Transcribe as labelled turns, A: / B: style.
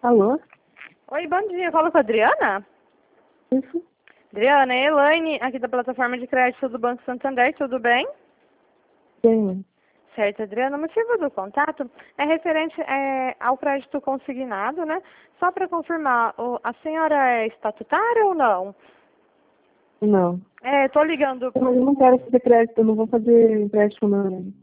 A: Alô?
B: Oi, bom dia. Fala com a Adriana?
A: Isso?
B: Adriana, é Elaine, aqui da plataforma de crédito do Banco Santander, tudo bem?
A: Sim.
B: Certo, Adriana, o motivo do contato é referente ao crédito consignado, né? Só para confirmar, a senhora é estatutária ou não?
A: Não.
B: Tô ligando.
A: Mas eu não quero fazer crédito, eu não vou fazer empréstimo não.